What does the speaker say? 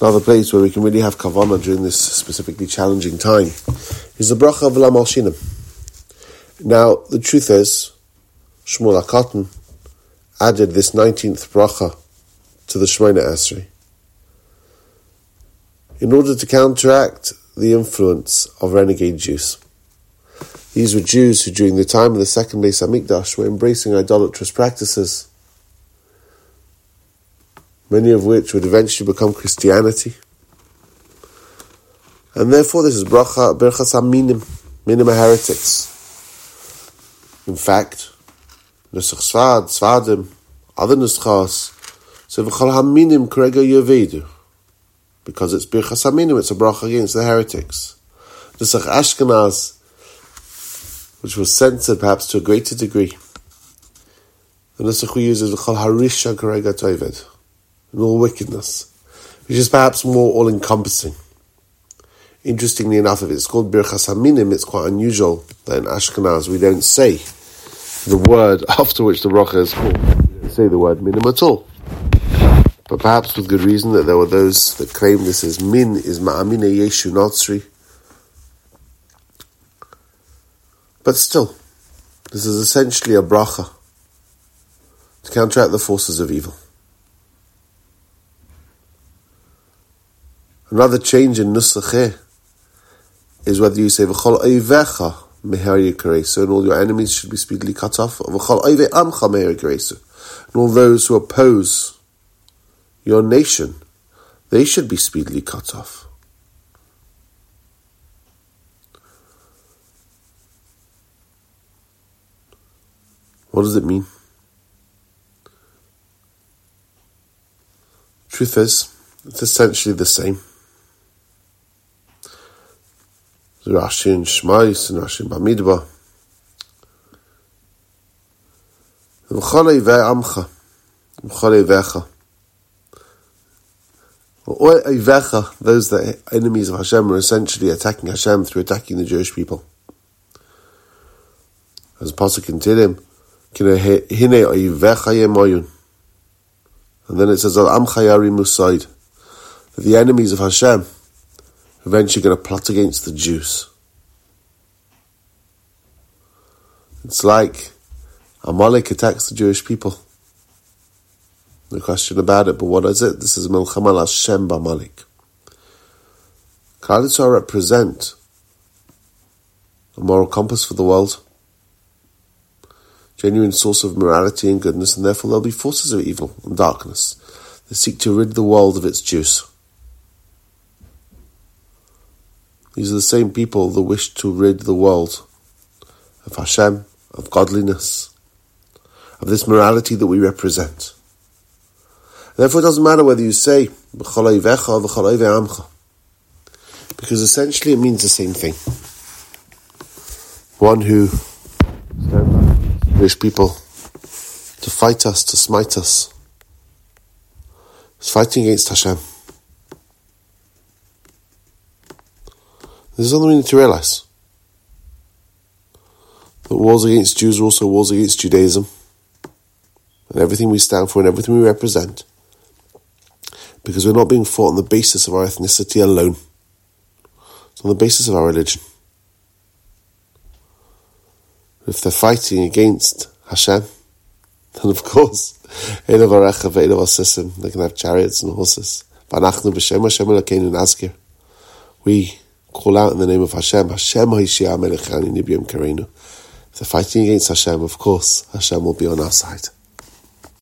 Another place where we can really have kavanah during this specifically challenging time is the bracha of Lam Al Shinim. Now, the truth is, Shmuel HaKatan added this 19th bracha to the Shemona Esrei in order to counteract the influence of renegade Jews. These were Jews who, during the time of the second Beis Hamikdash, were embracing idolatrous practices, many of which would eventually become Christianity. And therefore this is bracha berchas haminim, minim heretics. In fact, Nusach Sfad, Sfadim, other Nuschas, so v'chol haminim krega yovedu. Because it's berchas haminim, it's a bracha against the heretics. Nusach Ashkenaz, which was censored perhaps to a greater degree. The Nusach we use is v'chol harisha krega toived. And all wickedness, which is perhaps more all-encompassing. Interestingly enough, if it's called Birchas Haminim, it's quite unusual that in Ashkenaz we don't say the word after which the bracha is called. We don't say the word minim at all. But perhaps with good reason that there were those that claim this is min, is ma'amine yeshu notzri. But still, this is essentially a bracha to counteract the forces of evil. Another change in Nusach is whether you say V'chol oivecha meher yikaresu, and all your enemies should be speedily cut off, or V'chol oive amcha meher yikaresu, and all those who oppose your nation, they should be speedily cut off. What does it mean? Truth is, it's essentially the same. Rashi and Shmais and Rashi and Bamidbar. V'chol oivei amcha, v'chol oivecha. Oivecha, those that are enemies of Hashem, are essentially attacking Hashem through attacking the Jewish people. As the pasuk in Tehillim, hine oivecha yemoyun. And then it says, al amcha yarimu said, that the enemies of Hashem eventually going to plot against the Jews. It's like Amalek attacks the Jewish people. No question about it, but what is it? This is Milchama al Hashem b'Amalek. Klal Yisrael represent a moral compass for the world, genuine source of morality and goodness, and therefore there'll be forces of evil and darkness that seek to rid the world of its Jews. These are the same people that wish to rid the world of Hashem, of godliness, of this morality that we represent. Therefore, it doesn't matter whether you say B'chol oivecha or B'chol oivei amcha, because essentially it means the same thing. One who wish people to fight us, to smite us, is fighting against Hashem. This is something we need to realize. That wars against Jews are also wars against Judaism and everything we stand for and everything we represent, because we're not being fought on the basis of our ethnicity alone. It's on the basis of our religion. If they're fighting against Hashem, then of course, they can have chariots and horses. We call out in the name of Hashem. Hashem ha'ishia melech ani nibiyam karenu. If they're fighting against Hashem, of course, Hashem will be on our side.